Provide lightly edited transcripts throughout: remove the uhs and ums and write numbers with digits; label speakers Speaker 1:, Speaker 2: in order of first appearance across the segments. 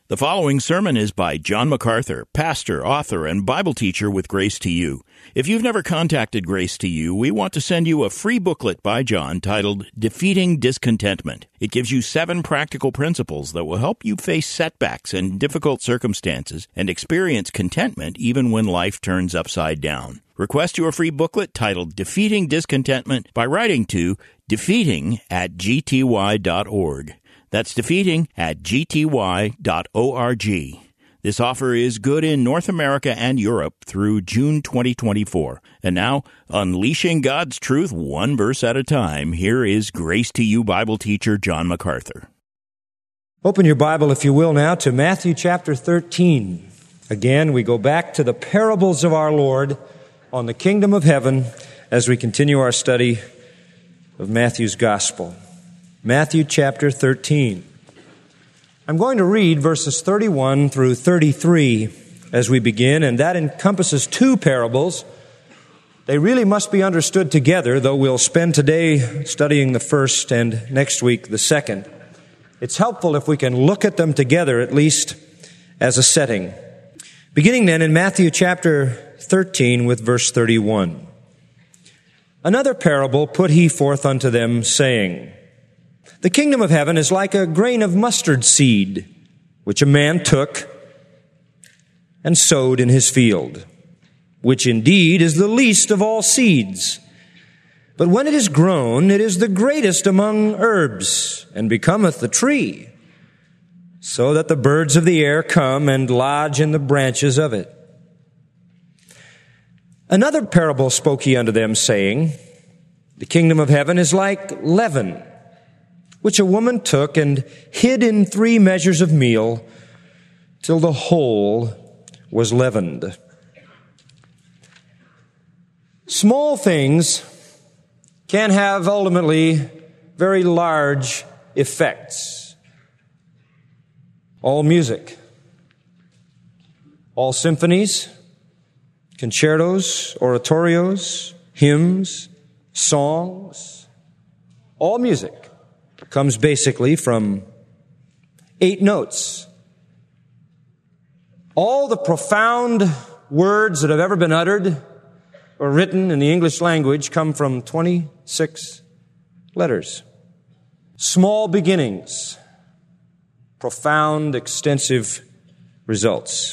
Speaker 1: The following sermon is by John MacArthur, pastor, author, and Bible teacher with Grace to You. If you've never contacted Grace to You, we want to send you a free booklet by John titled Defeating Discontentment. It gives you 7 practical principles that will help you face setbacks and difficult circumstances and experience contentment even when life turns upside down. Request your free booklet titled Defeating Discontentment by writing to defeating@gty.org. That's defeating@gty.org. This offer is good in North America and Europe through June 2024. And now, unleashing God's truth one verse at a time, here is Grace to You Bible teacher John MacArthur.
Speaker 2: Open your Bible, if you will, now to Matthew chapter 13. Again, we go back to the parables of our Lord on the kingdom of heaven as we continue our study of Matthew's gospel. Matthew chapter 13. I'm going to read verses 31 through 33 as we begin, and that encompasses 2 parables. They really must be understood together, though we'll spend today studying the first and next week the second. It's helpful if we can look at them together, at least as a setting. Beginning then in Matthew chapter 13 with verse 31. Another parable put he forth unto them, saying, The kingdom of heaven is like a grain of mustard seed, which a man took and sowed in his field, which indeed is the least of all seeds. But when it is grown, it is the greatest among herbs, and becometh a tree, so that the birds of the air come and lodge in the branches of it. Another parable spoke he unto them, saying, The kingdom of heaven is like leaven, which a woman took and hid in 3 measures of meal, till the whole was leavened. Small things can have ultimately very large effects. All music, all symphonies, concertos, oratorios, hymns, songs, all music comes basically from 8 notes. All the profound words that have ever been uttered or written in the English language come from 26 letters. Small beginnings, profound, extensive results.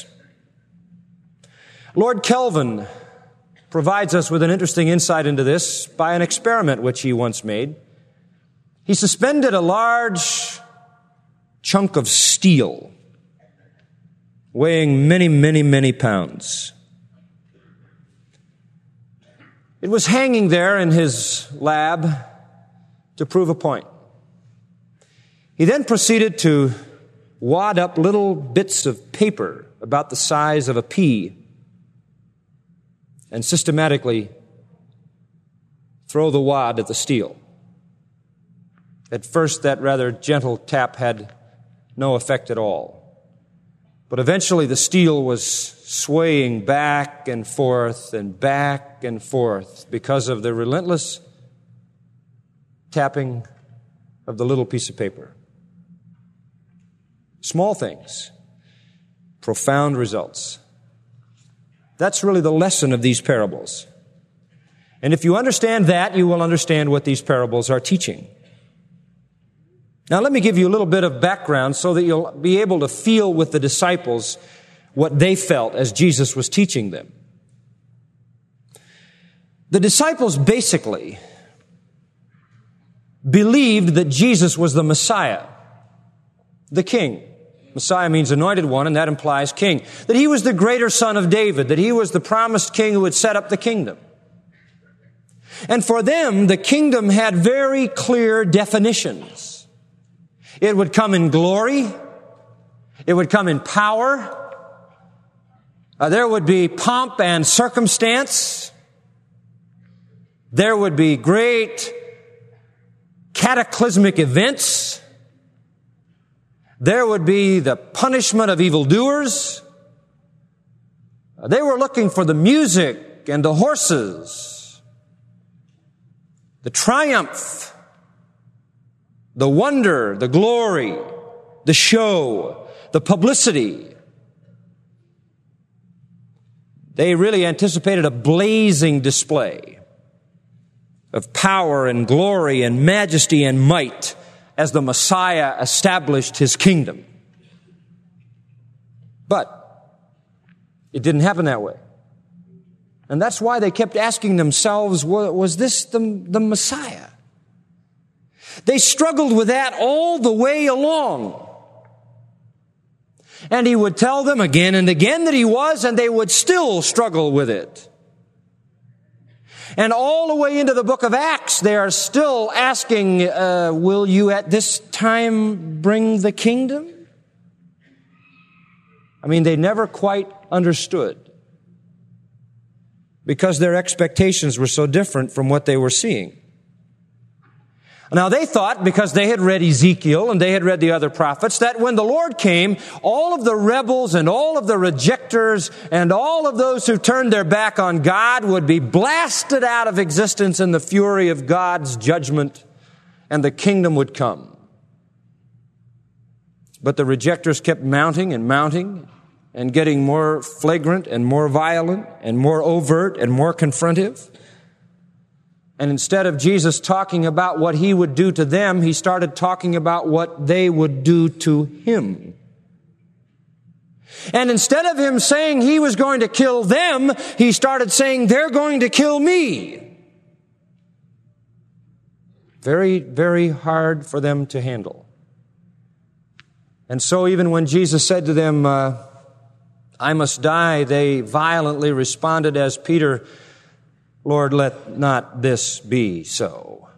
Speaker 2: Lord Kelvin provides us with an interesting insight into this by an experiment which he once made. He suspended a large chunk of steel weighing many, many, many pounds. It was hanging there in his lab to prove a point. He then proceeded to wad up little bits of paper about the size of a pea and systematically throw the wad at the steel. At first, that rather gentle tap had no effect at all. But eventually, the steel was swaying back and forth because of the relentless tapping of the little piece of paper. Small things, profound results. That's really the lesson of these parables. And if you understand that, you will understand what these parables are teaching. Now, let me give you a little bit of background so that you'll be able to feel with the disciples what they felt as Jesus was teaching them. The disciples basically believed that Jesus was the Messiah, the King. Messiah means anointed one, and that implies king. That he was the greater son of David, that he was the promised king who would set up the kingdom. And for them, the kingdom had very clear definitions. It would come in glory. It would come in power. There would be pomp and circumstance. There would be great cataclysmic events. There would be the punishment of evildoers. They were looking for the music and the horses, the triumph, the wonder, the glory, the show, the publicity. They really anticipated a blazing display of power and glory and majesty and might as the Messiah established his kingdom. But it didn't happen that way. And that's why they kept asking themselves, was this the Messiah? They struggled with that all the way along. And he would tell them again and again that he was, and they would still struggle with it. And all the way into the book of Acts, they are still asking, will you at this time bring the kingdom? I mean, they never quite understood because their expectations were so different from what they were seeing. Now, they thought, because they had read Ezekiel and they had read the other prophets, that when the Lord came, all of the rebels and all of the rejectors and all of those who turned their back on God would be blasted out of existence in the fury of God's judgment, and the kingdom would come. But the rejectors kept mounting and getting more flagrant and more violent and more overt and more confrontive. And instead of Jesus talking about what he would do to them, he started talking about what they would do to him. And instead of him saying he was going to kill them, he started saying they're going to kill me. Very, very hard for them to handle. And so even when Jesus said to them, I must die, they violently responded as Peter, Lord, let not this be so.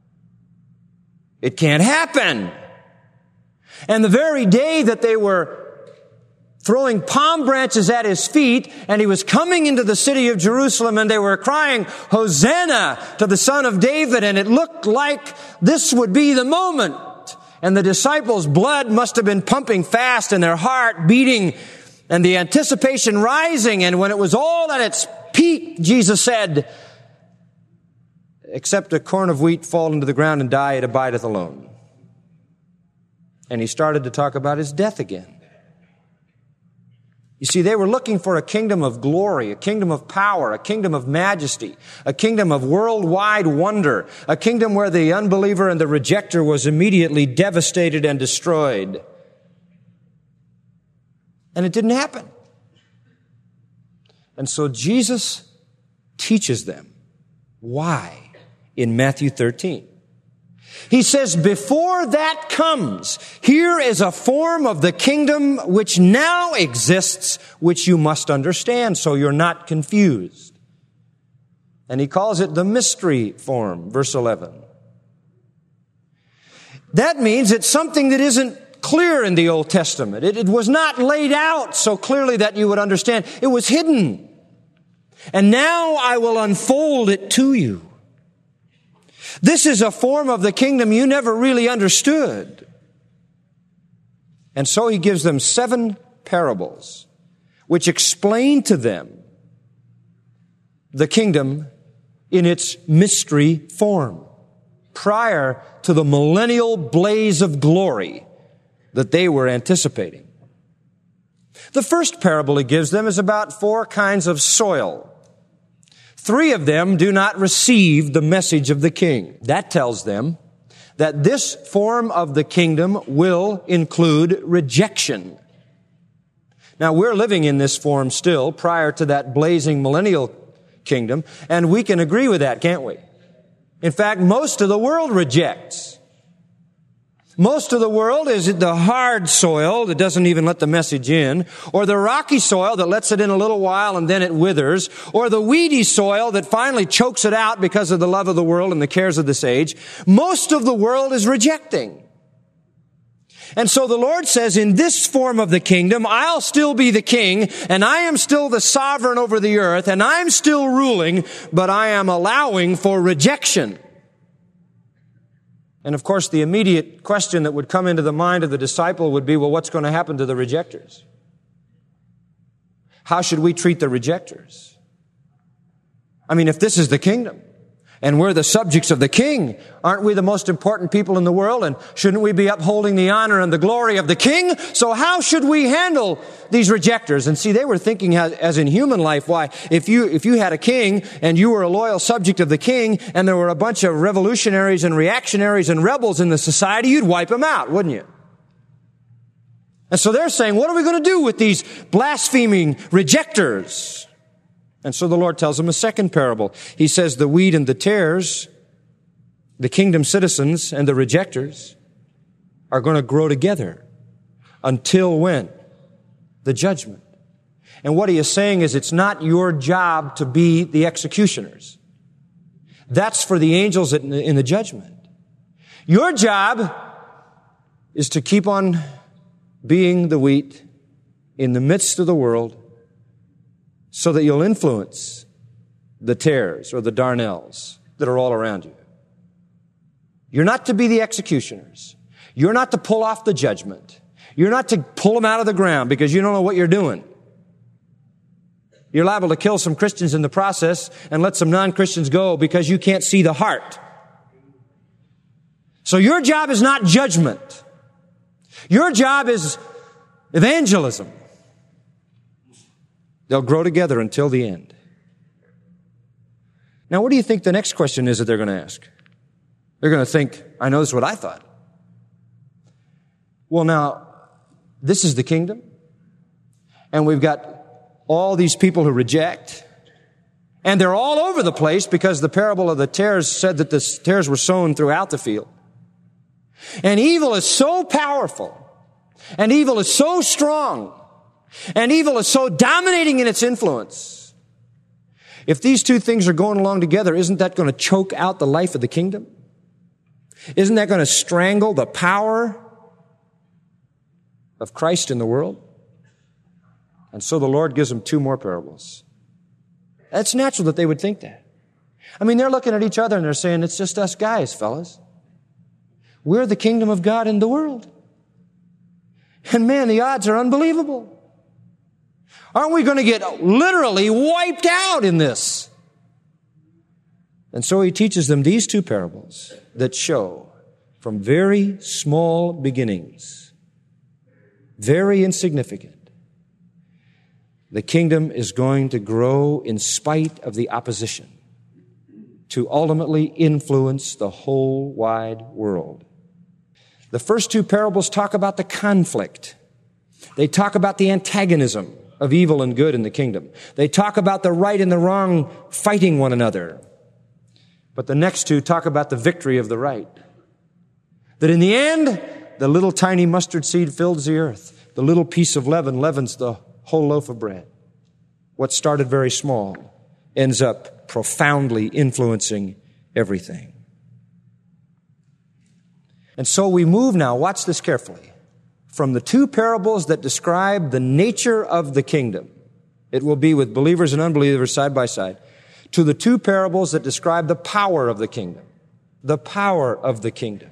Speaker 2: It can't happen. And the very day that they were throwing palm branches at his feet, and he was coming into the city of Jerusalem, and they were crying, Hosanna to the Son of David, and it looked like this would be the moment. And the disciples' blood must have been pumping fast and their heart beating and the anticipation rising. And when it was all at its peak, Jesus said, except a corn of wheat fall into the ground and die, it abideth alone. And he started to talk about his death again. You see, they were looking for a kingdom of glory, a kingdom of power, a kingdom of majesty, a kingdom of worldwide wonder, a kingdom where the unbeliever and the rejecter was immediately devastated and destroyed. And it didn't happen. And so Jesus teaches them why in Matthew 13. He says, before that comes, here is a form of the kingdom which now exists, which you must understand so you're not confused. And he calls it the mystery form, verse 11. That means it's something that isn't clear in the Old Testament. It was not laid out so clearly that you would understand. It was hidden. And now I will unfold it to you. This is a form of the kingdom you never really understood. And so he gives them 7 parables which explain to them the kingdom in its mystery form prior to the millennial blaze of glory that they were anticipating. The first parable he gives them is about 4 kinds of soil. 3 of them do not receive the message of the king. That tells them that this form of the kingdom will include rejection. Now, we're living in this form still prior to that blazing millennial kingdom, and we can agree with that, can't we? In fact, most of the world rejects. Most of the world is the hard soil that doesn't even let the message in, or the rocky soil that lets it in a little while and then it withers, or the weedy soil that finally chokes it out because of the love of the world and the cares of this age. Most of the world is rejecting. And so the Lord says, in this form of the kingdom, I'll still be the king, and I am still the sovereign over the earth, and I'm still ruling, but I am allowing for rejection. And of course, the immediate question that would come into the mind of the disciple would be, well, what's going to happen to the rejectors? How should we treat the rejectors? I mean, if this is the kingdom, And we're the subjects of the King. Aren't we the most important people in the world? And shouldn't we be upholding the honor and the glory of the King? So how should we handle these rejectors? And see, they were thinking as in human life, why, if you had a king and you were a loyal subject of the king and there were a bunch of revolutionaries and reactionaries and rebels in the society, you'd wipe them out, wouldn't you? And so they're saying, what are we going to do with these blaspheming rejectors? And so the Lord tells them a second parable. He says the wheat and the tares, the kingdom citizens and the rejectors, are going to grow together until when? The judgment. And what he is saying is it's not your job to be the executioners. That's for the angels in the judgment. Your job is to keep on being the wheat in the midst of the world, so that you'll influence the tares or the darnels that are all around you. You're not to be the executioners. You're not to pull off the judgment. You're not to pull them out of the ground because you don't know what you're doing. You're liable to kill some Christians in the process and let some non-Christians go because you can't see the heart. So your job is not judgment. Your job is evangelism. They'll grow together until the end. Now, what do you think the next question is that they're going to ask? They're going to think, I know this is what I thought. Well, now, this is the kingdom, and we've got all these people who reject, and they're all over the place because the parable of the tares said that the tares were sown throughout the field. And evil is so powerful, and evil is so strong, and evil is so dominating in its influence. If these two things are going along together, isn't that going to choke out the life of the kingdom? Isn't that going to strangle the power of Christ in the world? And so the Lord gives them two more parables. It's natural that they would think that. I mean, they're looking at each other and they're saying, it's just us guys, fellas. We're the kingdom of God in the world. And man, the odds are unbelievable. Aren't we going to get literally wiped out in this? And so he teaches them these two parables that show from very small beginnings, very insignificant, the kingdom is going to grow in spite of the opposition to ultimately influence the whole wide world. The first two parables talk about the conflict. They talk about the antagonism of evil and good in the kingdom. They talk about the right and the wrong fighting one another. But the next two talk about the victory of the right. That in the end, the little tiny mustard seed fills the earth. The little piece of leaven leavens the whole loaf of bread. What started very small ends up profoundly influencing everything. And so we move now, watch this carefully, from the two parables that describe the nature of the kingdom. It will be with believers and unbelievers side by side. To the two parables that describe the power of the kingdom. The power of the kingdom.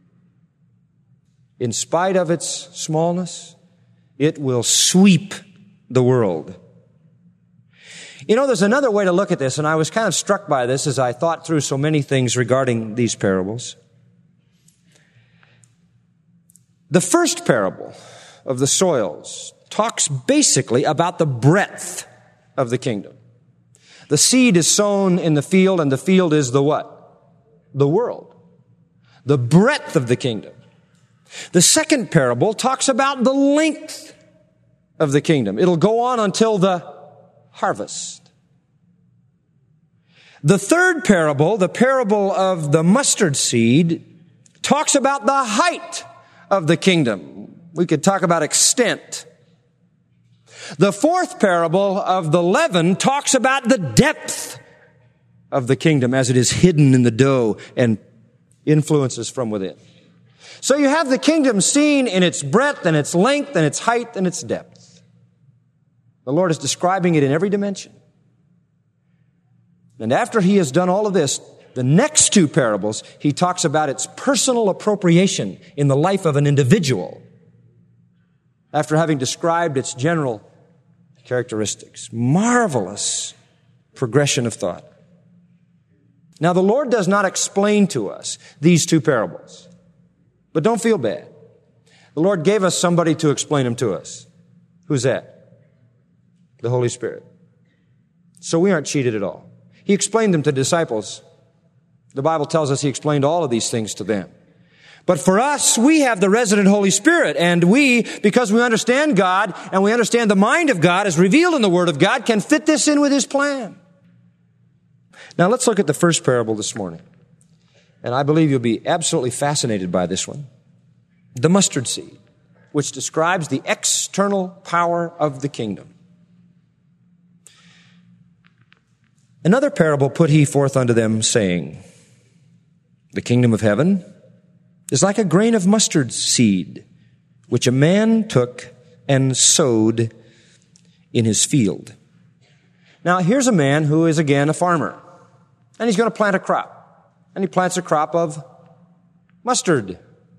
Speaker 2: In spite of its smallness, it will sweep the world. You know, there's another way to look at this, and I was kind of struck by this as I thought through so many things regarding these parables. The first parable of the soils talks basically about the breadth of the kingdom. The seed is sown in the field, and the field is the what? The world. The breadth of the kingdom. The second parable talks about the length of the kingdom. It'll go on until the harvest. The third parable, the parable of the mustard seed, talks about the height of the kingdom. We could talk about extent. The fourth parable of the leaven talks about the depth of the kingdom as it is hidden in the dough and influences from within. So you have the kingdom seen in its breadth and its length and its height and its depth. The Lord is describing it in every dimension. And after he has done all of this, the next two parables, he talks about its personal appropriation in the life of an individual. After having described its general characteristics. Marvelous progression of thought. Now, the Lord does not explain to us these two parables. But don't feel bad. The Lord gave us somebody to explain them to us. Who's that? The Holy Spirit. So we aren't cheated at all. He explained them to disciples. The Bible tells us He explained all of these things to them. But for us, we have the resident Holy Spirit, and we, because we understand God and we understand the mind of God as revealed in the Word of God, can fit this in with His plan. Now let's look at the first parable this morning. And I believe you'll be absolutely fascinated by this one. The mustard seed, which describes the external power of the kingdom. Another parable put He forth unto them, saying, the kingdom of heaven is like a grain of mustard seed, which a man took and sowed in his field. Now, here's a man who is, again, a farmer. And he's going to plant a crop. And he plants a crop of mustard.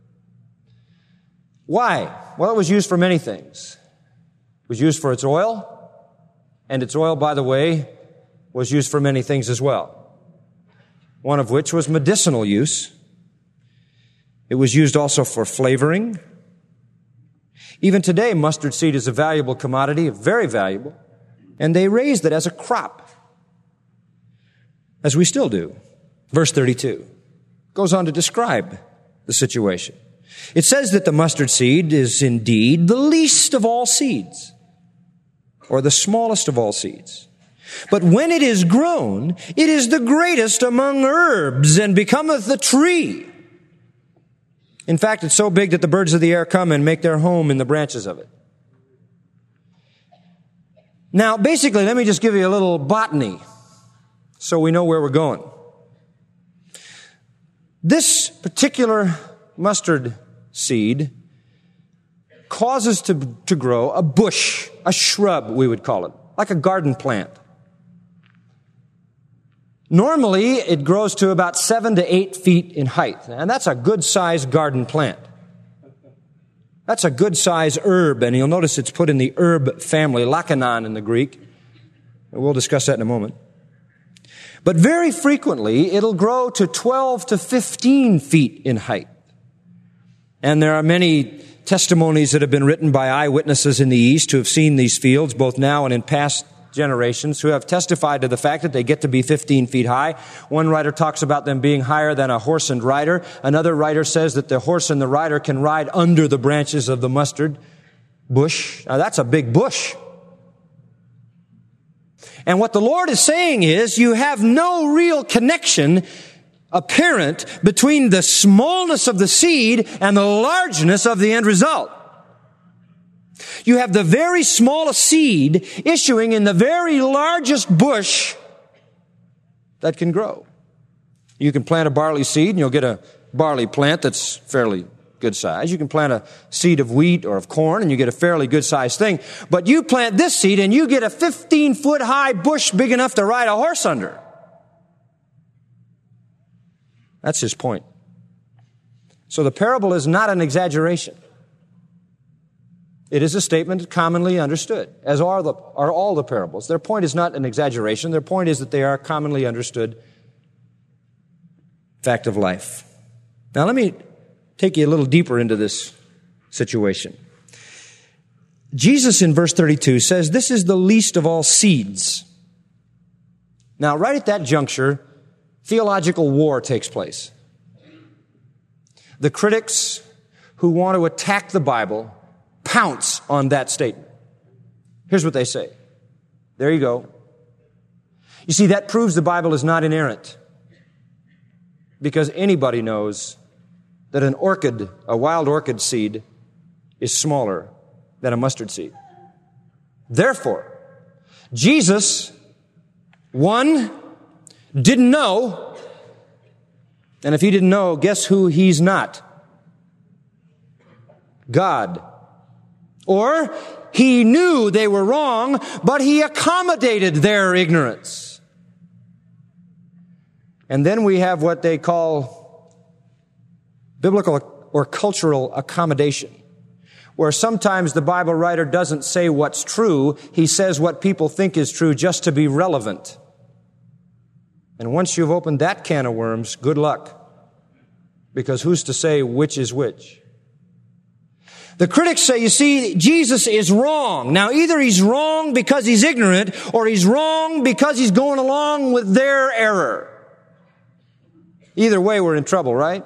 Speaker 2: Why? Well, it was used for many things. It was used for its oil. And its oil, by the way, was used for many things as well. One of which was medicinal use. It was used also for flavoring. Even today, mustard seed is a valuable commodity, very valuable. And they raised it as a crop, as we still do. Verse 32 goes on to describe the situation. It says that the mustard seed is indeed the least of all seeds, or the smallest of all seeds. But when it is grown, it is the greatest among herbs, and becometh a tree. In fact, it's so big that the birds of the air come and make their home in the branches of it. Now, basically, let me just give you a little botany so we know where we're going. This particular mustard seed causes to grow a bush, a shrub, we would call it, like a garden plant. Normally, it grows to about 7 to 8 feet in height, and that's a good-sized garden plant. That's a good-sized herb, and you'll notice it's put in the herb family, lakanon in the Greek. We'll discuss that in a moment. But very frequently, it'll grow to 12 to 15 feet in height. And there are many testimonies that have been written by eyewitnesses in the East who have seen these fields, both now and in past generations, who have testified to the fact that they get to be 15 feet high. One writer talks about them being higher than a horse and rider. Another writer says that the horse and the rider can ride under the branches of the mustard bush. Now that's a big bush. And what the Lord is saying is, you have no real connection apparent between the smallness of the seed and the largeness of the end result. You have the very smallest seed issuing in the very largest bush that can grow. You can plant a barley seed and you'll get a barley plant that's fairly good size. You can plant a seed of wheat or of corn and you get a fairly good sized thing. But you plant this seed and you get a 15-foot high bush big enough to ride a horse under. That's his point. So the parable is not an exaggeration. It is a statement commonly understood, as are all the parables. Their point is not an exaggeration. Their point is that they are commonly understood fact of life. Now let me take you a little deeper into this situation. Jesus in verse 32 says, this is the least of all seeds. Now right at that juncture, theological war takes place. The critics who want to attack the Bible pounce on that statement. Here's what they say. There you go. You see, that proves the Bible is not inerrant. Because anybody knows that an orchid, a wild orchid seed, is smaller than a mustard seed. Therefore, Jesus, one, didn't know, and if he didn't know, guess who he's not? God. Or he knew they were wrong, but he accommodated their ignorance. And then we have what they call biblical or cultural accommodation, where sometimes the Bible writer doesn't say what's true, he says what people think is true just to be relevant. And once you've opened that can of worms, good luck. Because who's to say which is which? The critics say, you see, Jesus is wrong. Now, either he's wrong because he's ignorant, or he's wrong because he's going along with their error. Either way, we're in trouble, right?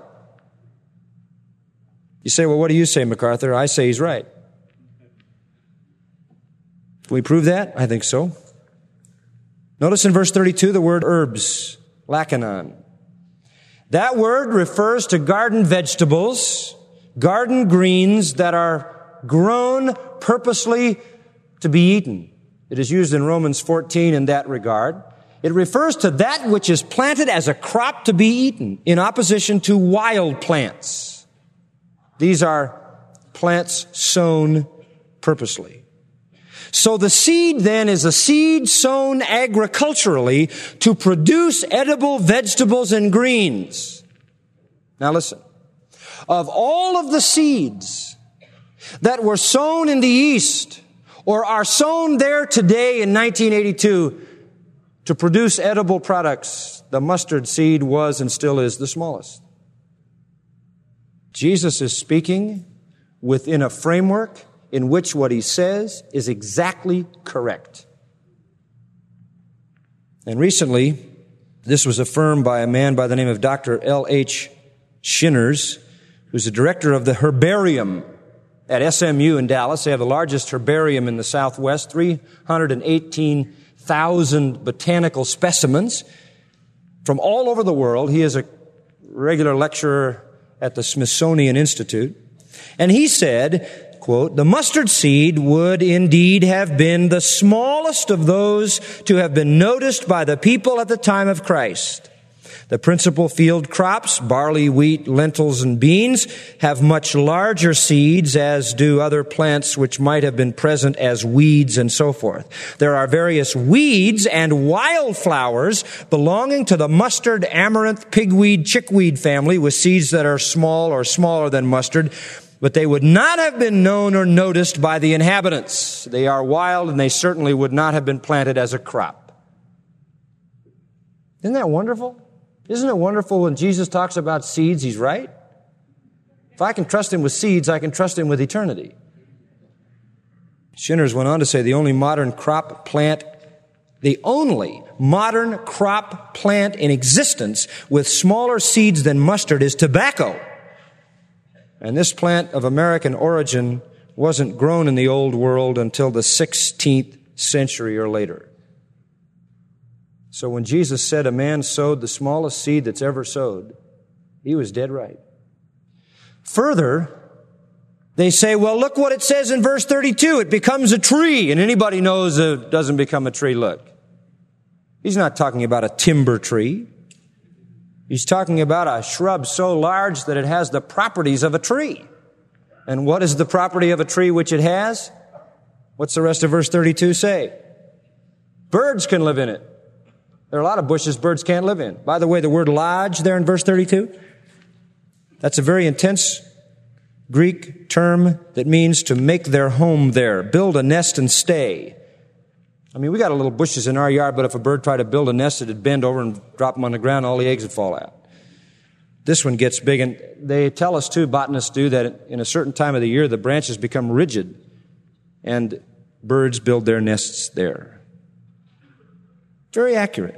Speaker 2: You say, well, what do you say, MacArthur? I say he's right. Can we prove that? I think so. Notice in verse 32 the word herbs, lacanon. That word refers to garden vegetables, garden greens that are grown purposely to be eaten. It is used in Romans 14 in that regard. It refers to that which is planted as a crop to be eaten in opposition to wild plants. These are plants sown purposely. So the seed then is a seed sown agriculturally to produce edible vegetables and greens. Now listen. Of all of the seeds that were sown in the East or are sown there today in 1982 to produce edible products, the mustard seed was and still is the smallest. Jesus is speaking within a framework in which what he says is exactly correct. And recently, this was affirmed by a man by the name of Dr. L.H. Shinners, who's the director of the herbarium at SMU in Dallas. They have the largest herbarium in the Southwest, 318,000 botanical specimens from all over the world. He is a regular lecturer at the Smithsonian Institute. And he said, quote, the mustard seed would indeed have been the smallest of those to have been noticed by the people at the time of Christ. The principal field crops, barley, wheat, lentils, and beans, have much larger seeds, as do other plants which might have been present as weeds and so forth. There are various weeds and wildflowers belonging to the mustard, amaranth, pigweed, chickweed family with seeds that are small or smaller than mustard, but they would not have been known or noticed by the inhabitants. They are wild, and they certainly would not have been planted as a crop. Isn't that wonderful? Isn't it wonderful when Jesus talks about seeds, he's right? If I can trust him with seeds, I can trust him with eternity. Shinners went on to say the only modern crop plant in existence with smaller seeds than mustard is tobacco. And this plant of American origin wasn't grown in the old world until the 16th century or later. So when Jesus said a man sowed the smallest seed that's ever sowed, he was dead right. Further, they say, well, look what it says in verse 32. It becomes a tree. And anybody knows it doesn't become a tree. Look. He's not talking about a timber tree. He's talking about a shrub so large that it has the properties of a tree. And what is the property of a tree which it has? What's the rest of verse 32 say? Birds can live in it. There are a lot of bushes birds can't live in. By the way, the word lodge there in verse 32, that's a very intense Greek term that means to make their home there, build a nest and stay. I mean, we got a little bushes in our yard, but if a bird tried to build a nest, it'd bend over and drop them on the ground, all the eggs would fall out. This one gets big, and they tell us too, botanists do, that in a certain time of the year, the branches become rigid, and birds build their nests there. Very accurate.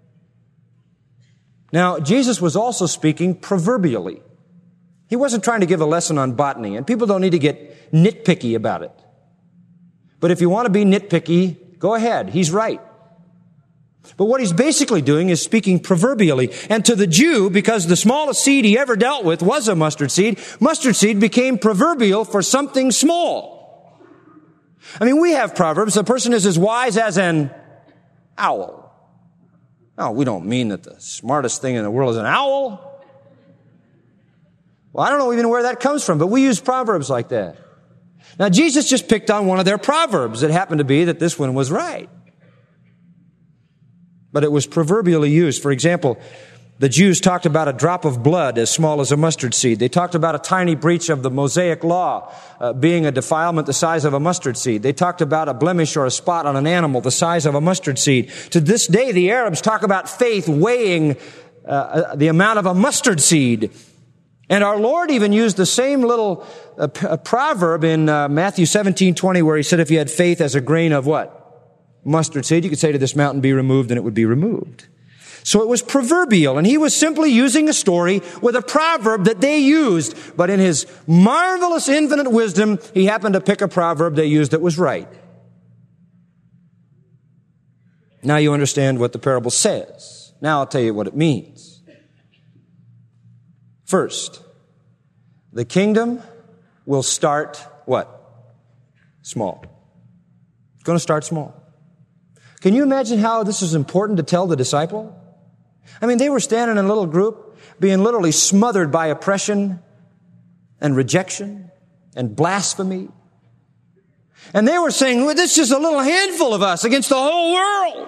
Speaker 2: Now, Jesus was also speaking proverbially. He wasn't trying to give a lesson on botany, and people don't need to get nitpicky about it. But if you want to be nitpicky, go ahead. He's right. But what he's basically doing is speaking proverbially. And to the Jew, because the smallest seed he ever dealt with was a mustard seed became proverbial for something small. I mean, we have proverbs. The person is as wise as an owl. No, we don't mean that the smartest thing in the world is an owl. Well, I don't know even where that comes from, but we use proverbs like that. Now, Jesus just picked on one of their proverbs. It happened to be that this one was right. But it was proverbially used. For example, The Jews talked about a drop of blood as small as a mustard seed. They talked about a tiny breach of the Mosaic law being a defilement the size of a mustard seed. They talked about a blemish or a spot on an animal the size of a mustard seed. To this day, the Arabs talk about faith weighing the amount of a mustard seed. And our Lord even used the same little proverb in Matthew 17:20, where he said if you had faith as a grain of what? Mustard seed, you could say to this mountain, be removed, and it would be removed. So it was proverbial, and he was simply using a story with a proverb that they used. But in his marvelous infinite wisdom, he happened to pick a proverb they used that was right. Now you understand what the parable says. Now I'll tell you what it means. First, the kingdom will start what? Small. It's going to start small. Can you imagine how this is important to tell the disciple? I mean, they were standing in a little group, being literally smothered by oppression and rejection and blasphemy. And they were saying, well, this is just a little handful of us against the whole world.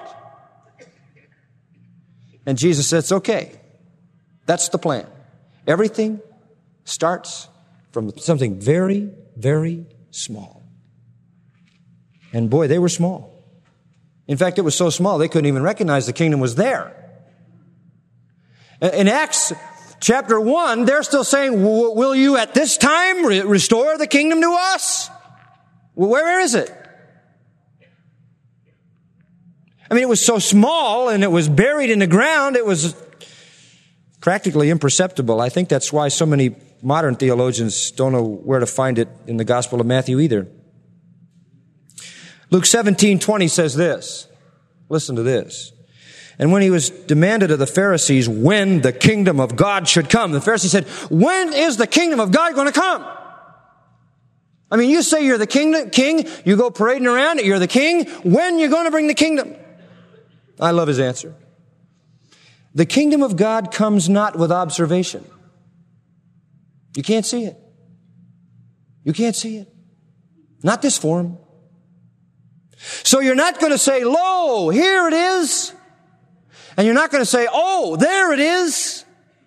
Speaker 2: And Jesus said, it's okay. That's the plan. Everything starts from something very, very small. And boy, they were small. In fact, it was so small they couldn't even recognize the kingdom was there. In Acts chapter 1, they're still saying, will you at this time restore the kingdom to us? Well, where is it? I mean, it was so small and it was buried in the ground, it was practically imperceptible. I think that's why so many modern theologians don't know where to find it in the Gospel of Matthew either. Luke 17:20 says this. Listen to this. And when he was demanded of the Pharisees when the kingdom of God should come, the Pharisees said, when is the kingdom of God going to come? I mean, you say you're the king, you go parading around it, you're the king. When are you going to bring the kingdom? I love his answer. The kingdom of God comes not with observation. You can't see it. You can't see it. Not this form. So you're not going to say, lo, here it is. And you're not going to say, oh, there it is.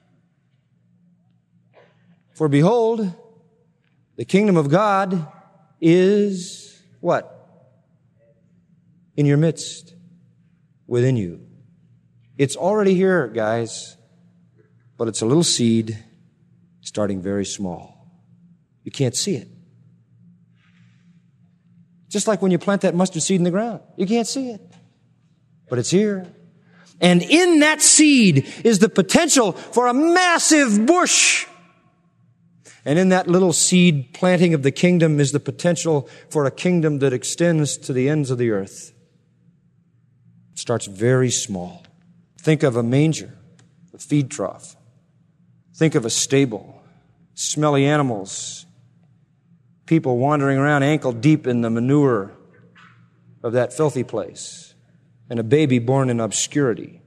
Speaker 2: For behold, the kingdom of God is what? In your midst, within you. It's already here, guys, but it's a little seed starting very small. You can't see it. Just like when you plant that mustard seed in the ground. You can't see it, but it's here. And in that seed is the potential for a massive bush. And in that little seed planting of the kingdom is the potential for a kingdom that extends to the ends of the earth. It starts very small. Think of a manger, a feed trough. Think of a stable, smelly animals, people wandering around ankle deep in the manure of that filthy place. And a baby born in obscurity.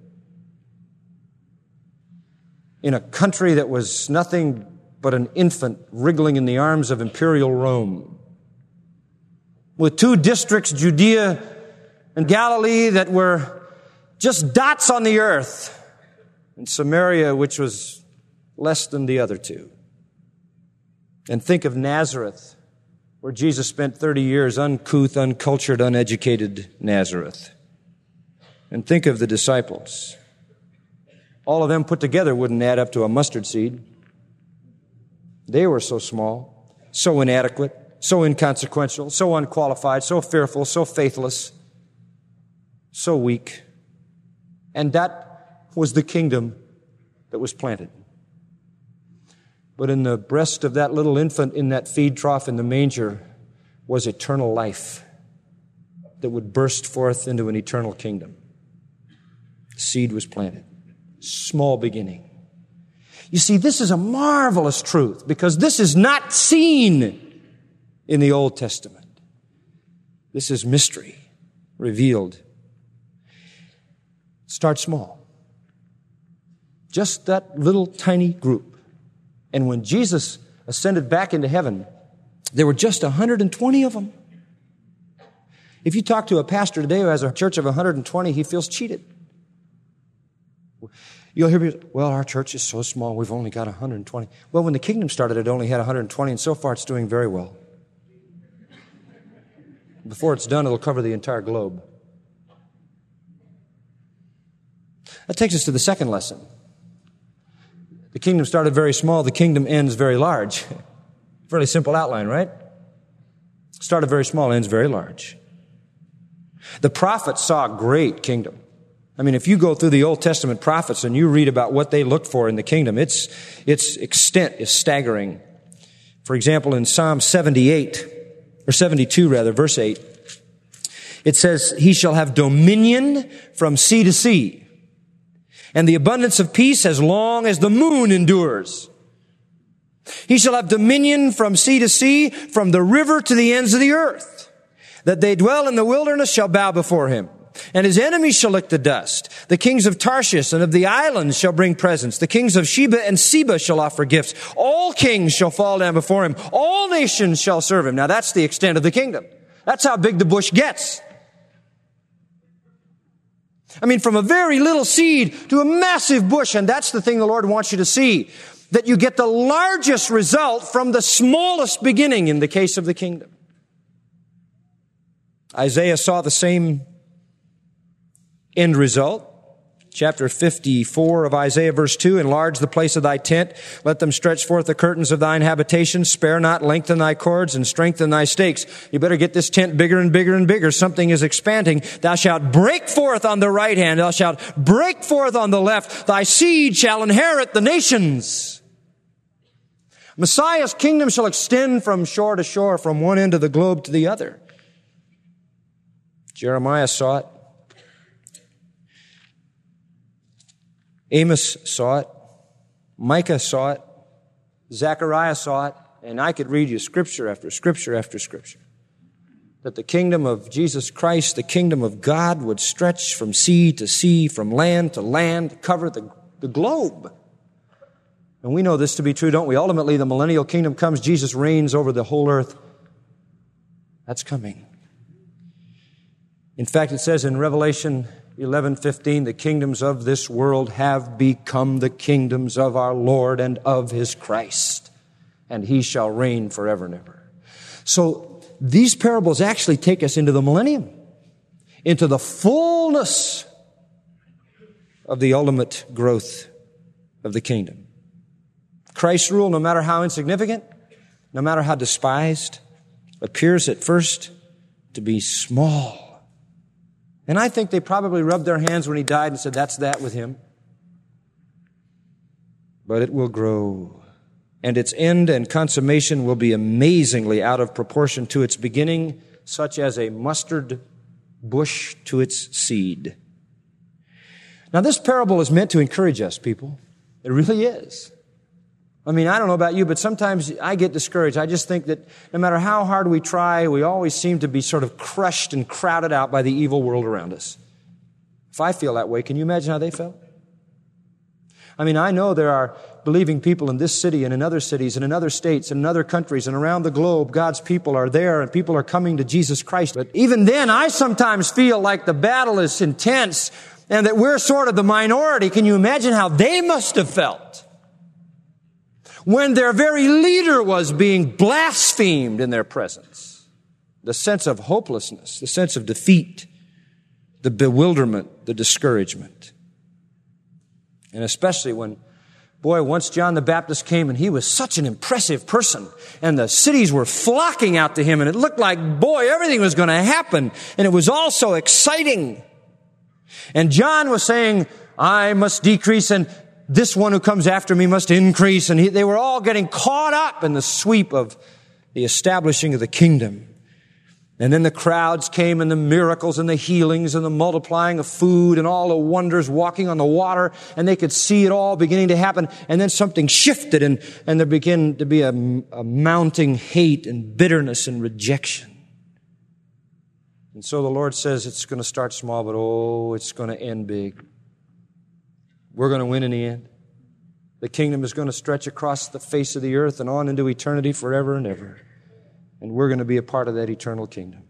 Speaker 2: In a country that was nothing but an infant wriggling in the arms of imperial Rome. With 2 districts, Judea and Galilee, that were just dots on the earth. And Samaria, which was less than the other 2. And think of Nazareth, where Jesus spent 30 years, uncouth, uncultured, uneducated Nazareth. And think of the disciples. All of them put together wouldn't add up to a mustard seed. They were so small, so inadequate, so inconsequential, so unqualified, so fearful, so faithless, so weak. And that was the kingdom that was planted. But in the breast of that little infant in that feed trough in the manger was eternal life that would burst forth into an eternal kingdom. The seed was planted. Small beginning. You see, this is a marvelous truth because this is not seen in the Old Testament. This is mystery revealed. Start small. Just that little tiny group. And when Jesus ascended back into heaven, there were just 120 of them. If you talk to a pastor today who has a church of 120, he feels cheated. You'll hear people, well, our church is so small, we've only got 120. Well, when the kingdom started, it only had 120, and so far it's doing very well. Before it's done, it'll cover the entire globe. That takes us to the second lesson. The kingdom started very small, the kingdom ends very large. Fairly simple outline, right? Started very small, ends very large. The prophets saw a great kingdom. I mean, if you go through the Old Testament prophets and you read about what they looked for in the kingdom, its extent is staggering. For example, in Psalm 72, verse 8, it says, He shall have dominion from sea to sea, and the abundance of peace as long as the moon endures. He shall have dominion from sea to sea, from the river to the ends of the earth. That they dwell in the wilderness shall bow before him, and his enemies shall lick the dust. The kings of Tarshish and of the islands shall bring presents. The kings of Sheba and Seba shall offer gifts. All kings shall fall down before him. All nations shall serve him. Now that's the extent of the kingdom. That's how big the bush gets. I mean, from a very little seed to a massive bush, and that's the thing the Lord wants you to see, that you get the largest result from the smallest beginning in the case of the kingdom. Isaiah saw the same end result. Chapter 54 of Isaiah, verse 2, enlarge the place of thy tent. Let them stretch forth the curtains of thine habitation. Spare not, lengthen thy cords, and strengthen thy stakes. You better get this tent bigger and bigger and bigger. Something is expanding. Thou shalt break forth on the right hand. Thou shalt break forth on the left. Thy seed shall inherit the nations. Messiah's kingdom shall extend from shore to shore, from one end of the globe to the other. Jeremiah saw it. Amos saw it. Micah saw it. Zechariah saw it. And I could read you scripture after scripture after scripture. That the kingdom of Jesus Christ, the kingdom of God, would stretch from sea to sea, from land to land, cover the globe. And we know this to be true, don't we? Ultimately, the millennial kingdom comes. Jesus reigns over the whole earth. That's coming. In fact, it says in Revelation 11:15, the kingdoms of this world have become the kingdoms of our Lord and of His Christ, and He shall reign forever and ever. So these parables actually take us into the millennium, into the fullness of the ultimate growth of the kingdom. Christ's rule, no matter how insignificant, no matter how despised, appears at first to be small. And I think they probably rubbed their hands when He died and said, that's that with Him. But it will grow. And its end and consummation will be amazingly out of proportion to its beginning, such as a mustard bush to its seed. Now, this parable is meant to encourage us, people. It really is. I mean, I don't know about you, but sometimes I get discouraged. I just think that no matter how hard we try, we always seem to be sort of crushed and crowded out by the evil world around us. If I feel that way, can you imagine how they felt? I mean, I know there are believing people in this city and in other cities and in other states and in other countries and around the globe. God's people are there and people are coming to Jesus Christ. But even then, I sometimes feel like the battle is intense and that we're sort of the minority. Can you imagine how they must have felt when their very leader was being blasphemed in their presence? The sense of hopelessness, the sense of defeat, the bewilderment, the discouragement. And especially when, once John the Baptist came and he was such an impressive person and the cities were flocking out to him and it looked like, everything was going to happen and it was all so exciting. And John was saying, I must decrease and this one who comes after me must increase. And they were all getting caught up in the sweep of the establishing of the kingdom. And then the crowds came and the miracles and the healings and the multiplying of food and all the wonders walking on the water. And they could see it all beginning to happen. And then something shifted and there began to be a mounting hate and bitterness and rejection. And so the Lord says it's going to start small, but it's going to end big. We're going to win in the end. The kingdom is going to stretch across the face of the earth and on into eternity forever and ever. And we're going to be a part of that eternal kingdom.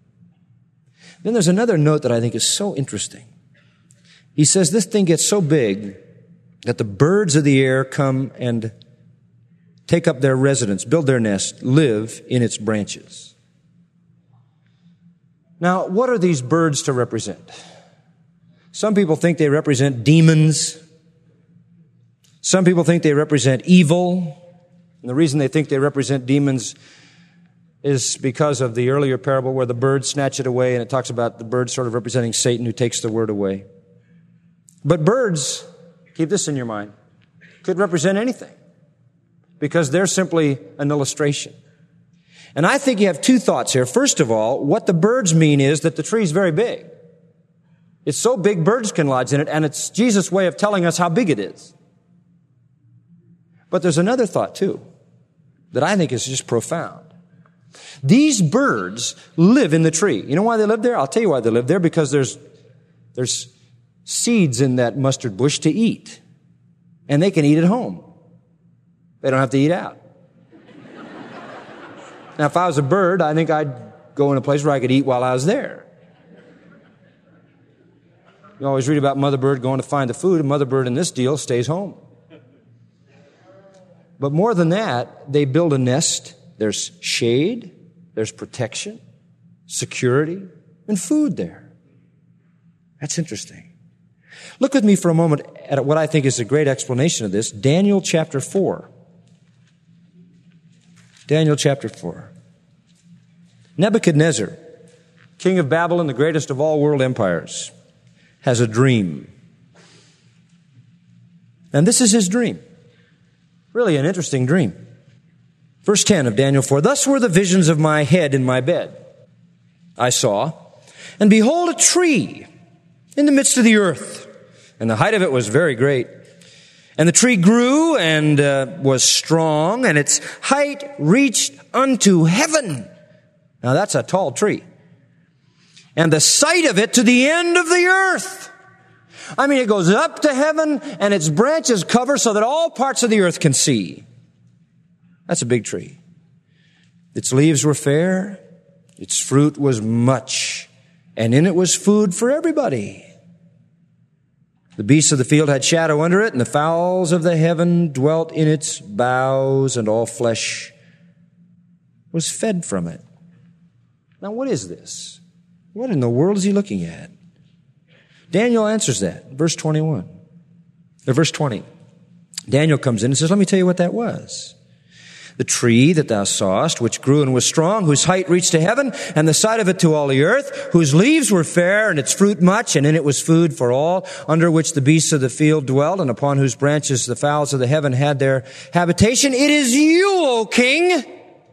Speaker 2: Then there's another note that I think is so interesting. He says this thing gets so big that the birds of the air come and take up their residence, build their nest, live in its branches. Now, what are these birds to represent? Some people think they represent demons. Some people think they represent evil. And the reason they think they represent demons is because of the earlier parable where the birds snatch it away, and it talks about the birds sort of representing Satan who takes the word away. But birds, keep this in your mind, could represent anything because they're simply an illustration. And I think you have two thoughts here. First of all, what the birds mean is that the tree's very big. It's so big birds can lodge in it, and it's Jesus' way of telling us how big it is. But there's another thought too that I think is just profound. These birds live in the tree. You know why they live there? I'll tell you why they live there, because there's seeds in that mustard bush to eat. And they can eat at home. They don't have to eat out. Now, if I was a bird, I think I'd go in a place where I could eat while I was there. You always read about mother bird going to find the food, and mother bird in this deal stays home. But more than that, they build a nest. There's shade, there's protection, security, and food there. That's interesting. Look with me for a moment at what I think is a great explanation of this. Daniel chapter 4. Daniel chapter 4. Nebuchadnezzar, king of Babylon, the greatest of all world empires, has a dream. And this is his dream. Really an interesting dream. Verse 10 of Daniel 4, "Thus were the visions of my head in my bed. I saw, and behold, a tree in the midst of the earth, and the height of it was very great. And the tree grew and was strong, and its height reached unto heaven." Now that's a tall tree. "And the sight of it to the end of the earth." I mean, it goes up to heaven, and its branches cover so that all parts of the earth can see. That's a big tree. Its leaves were fair, its fruit was much, and in it was food for everybody. The beasts of the field had shadow under it, and the fowls of the heaven dwelt in its boughs, and all flesh was fed from it. Now, what is this? What in the world is he looking at? Daniel answers that, verse 21. Or verse 20. Daniel comes in and says, "Let me tell you what that was. The tree that thou sawest, which grew and was strong, whose height reached to heaven, and the sight of it to all the earth, whose leaves were fair, and its fruit much, and in it was food for all, under which the beasts of the field dwelt, and upon whose branches the fowls of the heaven had their habitation. It is you, O king.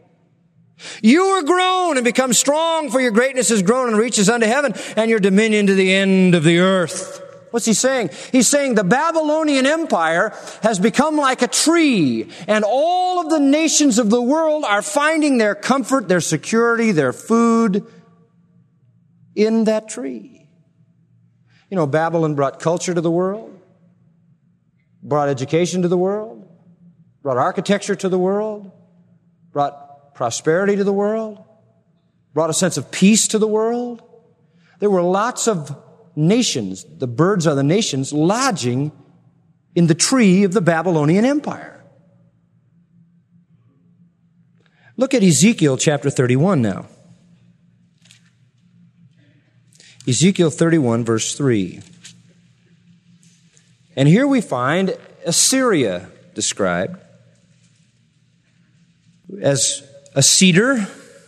Speaker 2: You are grown and become strong, for your greatness is grown and reaches unto heaven, and your dominion to the end of the earth." What's he saying? He's saying the Babylonian Empire has become like a tree, and all of the nations of the world are finding their comfort, their security, their food in that tree. You know, Babylon brought culture to the world, brought education to the world, brought architecture to the world, brought prosperity to the world, brought a sense of peace to the world. There were lots of nations, the birds are the nations, lodging in the tree of the Babylonian Empire. Look at Ezekiel chapter 31 now. Ezekiel 31 verse 3. And here we find Assyria described as a cedar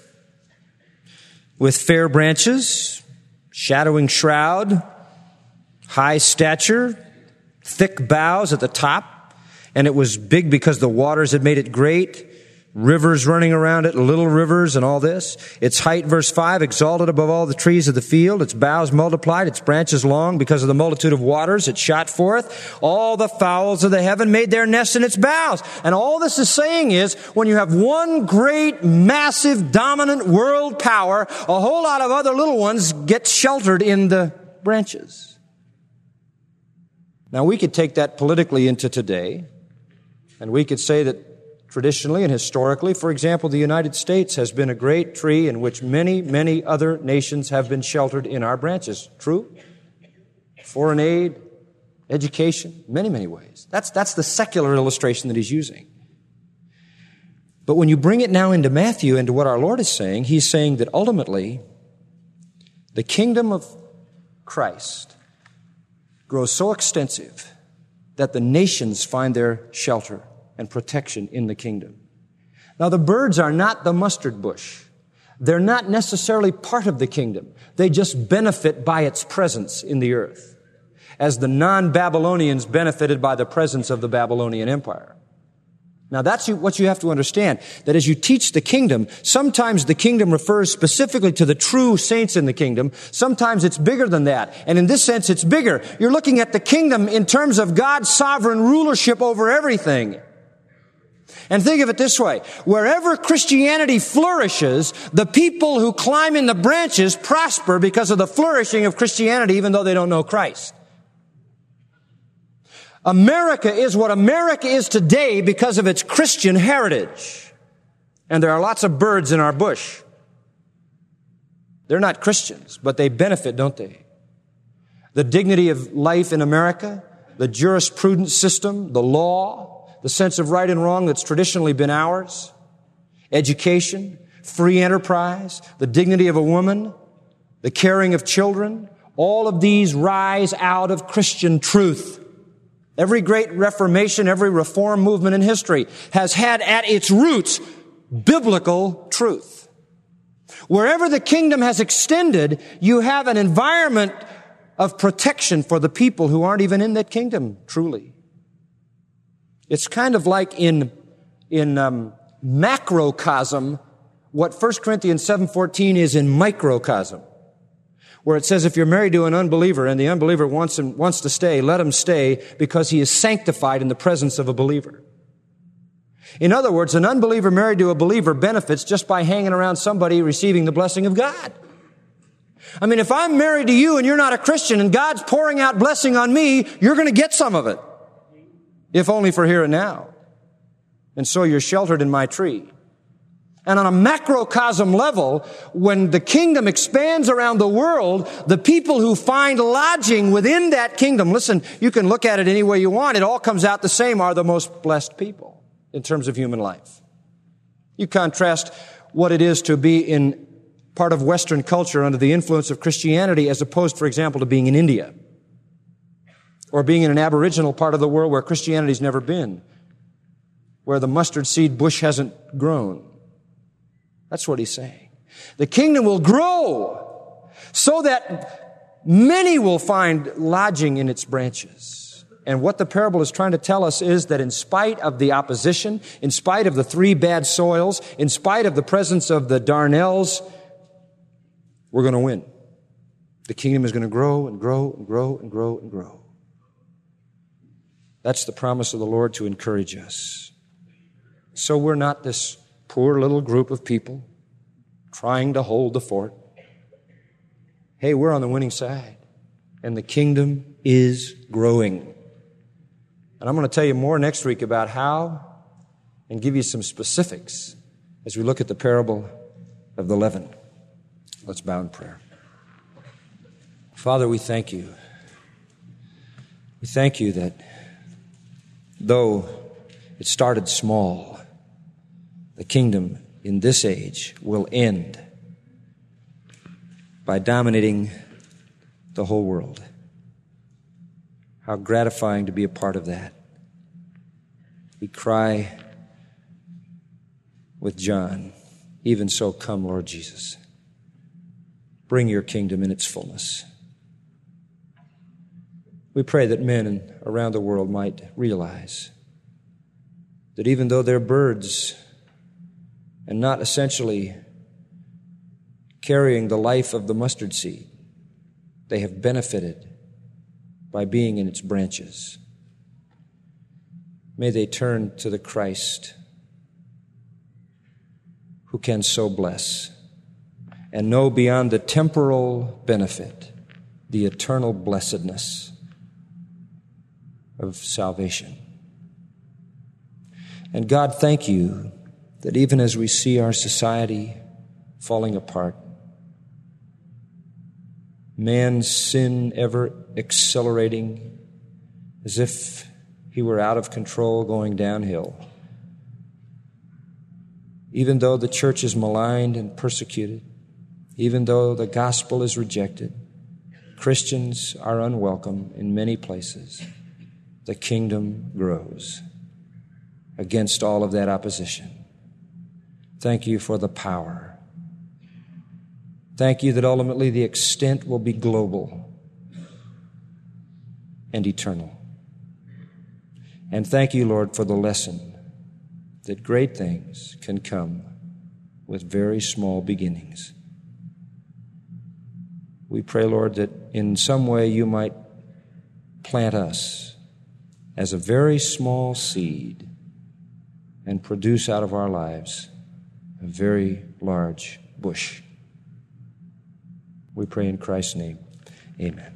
Speaker 2: with fair branches, shadowing shroud, high stature, thick boughs at the top, and it was big because the waters had made it great, rivers running around it, little rivers and all this. Its height, verse 5, exalted above all the trees of the field, its boughs multiplied, its branches long because of the multitude of waters. It shot forth. All the fowls of the heaven made their nests in its boughs. And all this is saying is, when you have one great, massive, dominant world power, a whole lot of other little ones get sheltered in the branches. Now, we could take that politically into today, and we could say that traditionally and historically, for example, the United States has been a great tree in which many, many other nations have been sheltered in our branches. True? Foreign aid, education, many, many ways. That's the secular illustration that he's using. But when you bring it now into Matthew, into what our Lord is saying, he's saying that ultimately the kingdom of Christ grows so extensive that the nations find their shelter and protection in the kingdom. Now, the birds are not the mustard bush. They're not necessarily part of the kingdom. They just benefit by its presence in the earth, as the non-Babylonians benefited by the presence of the Babylonian Empire. Now, that's what you have to understand, that as you teach the kingdom, sometimes the kingdom refers specifically to the true saints in the kingdom. Sometimes it's bigger than that. And in this sense, it's bigger. You're looking at the kingdom in terms of God's sovereign rulership over everything. And think of it this way. Wherever Christianity flourishes, the people who climb in the branches prosper because of the flourishing of Christianity, even though they don't know Christ. America is what America is today because of its Christian heritage. And there are lots of birds in our bush. They're not Christians, but they benefit, don't they? The dignity of life in America, the jurisprudence system, the law, the sense of right and wrong that's traditionally been ours, education, free enterprise, the dignity of a woman, the caring of children, all of these rise out of Christian truth. Every great reformation, every reform movement in history has had at its roots biblical truth. Wherever the kingdom has extended, you have an environment of protection for the people who aren't even in that kingdom, truly. It's kind of like in macrocosm what 1 Corinthians 7:14 is in microcosm, where it says if you're married to an unbeliever and the unbeliever wants to stay, let him stay because he is sanctified in the presence of a believer. In other words, an unbeliever married to a believer benefits just by hanging around somebody receiving the blessing of God. I mean, if I'm married to you and you're not a Christian and God's pouring out blessing on me, you're going to get some of it, if only for here and now. And so you're sheltered in my tree. And on a macrocosm level, when the kingdom expands around the world, the people who find lodging within that kingdom, listen, you can look at it any way you want, it all comes out the same, are the most blessed people in terms of human life. You contrast what it is to be in part of Western culture under the influence of Christianity as opposed, for example, to being in India or being in an aboriginal part of the world where Christianity's never been, where the mustard seed bush hasn't grown. That's what he's saying. The kingdom will grow so that many will find lodging in its branches. And what the parable is trying to tell us is that in spite of the opposition, in spite of the 3 bad soils, in spite of the presence of the darnels, we're going to win. The kingdom is going to grow and grow and grow and grow and grow. That's the promise of the Lord to encourage us. So we're not this poor little group of people trying to hold the fort. Hey, we're on the winning side, and the kingdom is growing. And I'm going to tell you more next week about how and give you some specifics as we look at the parable of the leaven. Let's bow in prayer. Father, we thank you. We thank you that though it started small, the kingdom in this age will end by dominating the whole world. How gratifying to be a part of that. We cry with John, even so come, Lord Jesus. Bring your kingdom in its fullness. We pray that men around the world might realize that even though they're birds and not essentially carrying the life of the mustard seed, they have benefited by being in its branches. May they turn to the Christ who can so bless and know beyond the temporal benefit the eternal blessedness of salvation. And God, thank you that even as we see our society falling apart, man's sin ever accelerating, as if he were out of control going downhill. Even though the church is maligned and persecuted, even though the gospel is rejected, Christians are unwelcome in many places, the kingdom grows against all of that opposition. Thank you for the power. Thank you that ultimately the extent will be global and eternal. And thank you, Lord, for the lesson that great things can come with very small beginnings. We pray, Lord, that in some way you might plant us as a very small seed and produce out of our lives a very large bush. We pray in Christ's name. Amen.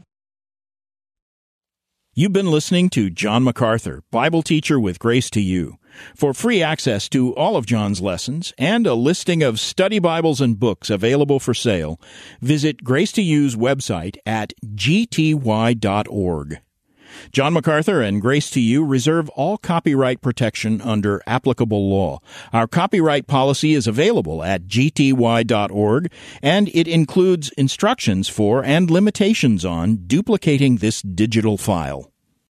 Speaker 1: You've been listening to John MacArthur, Bible teacher with Grace to You. For free access to all of John's lessons and a listing of study Bibles and books available for sale, visit Grace to You's website at gty.org. John MacArthur and Grace to You reserve all copyright protection under applicable law. Our copyright policy is available at gty.org, and it includes instructions for and limitations on duplicating this digital file.